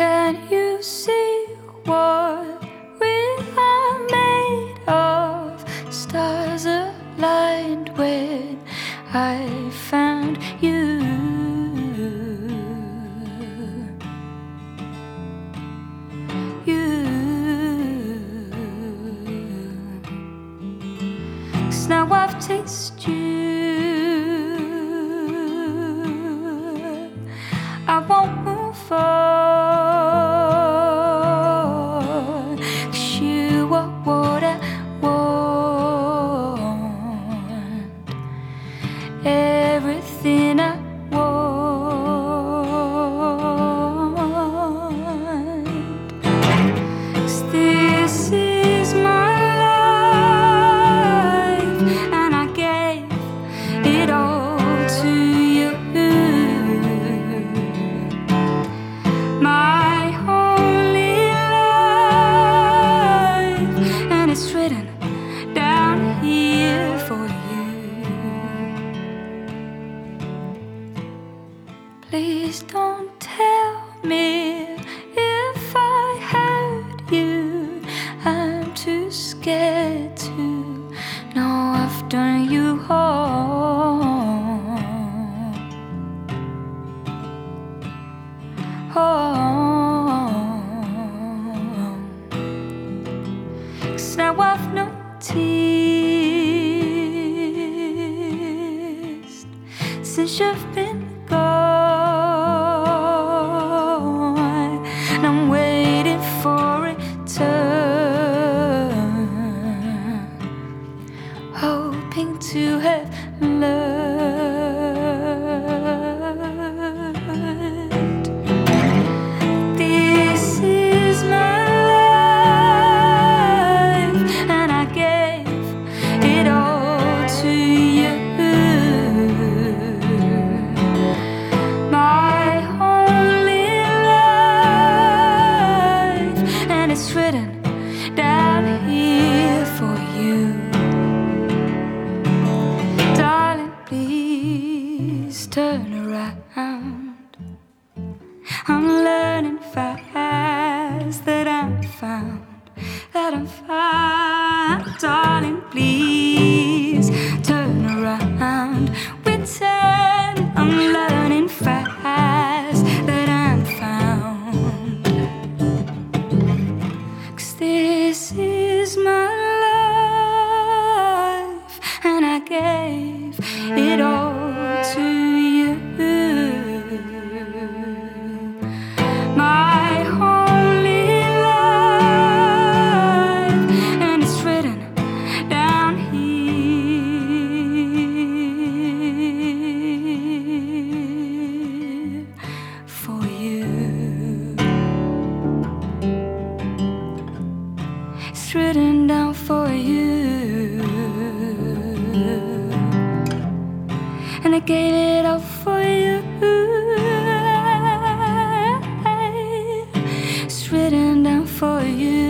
Can you see what we are made of? Stars aligned when I found you. Cause now I've tasted you, I won't move on, cause you are what I want, everything I want. Cause this is my life, and I gave it all to you. My only life, and it's written down here for you. Please don't tell me if I hurt you. I'm too scared to know I've done you wrong. Cause now I've noticed since you've been gone, and I'm waiting for it turn, hoping to have learned. This is my life, and I gave it all to you. My only life, and it's written down here for you. Darling, please turn around. I'm learning fast that I'm found, that I'm found. Darling, please turn around. With time, I'm learning fast that I'm found. Cause this is my life, and I gave it all to you. My only life, and it's written down here for you. It's written down for you, and I gave it all for you. It's written down for you.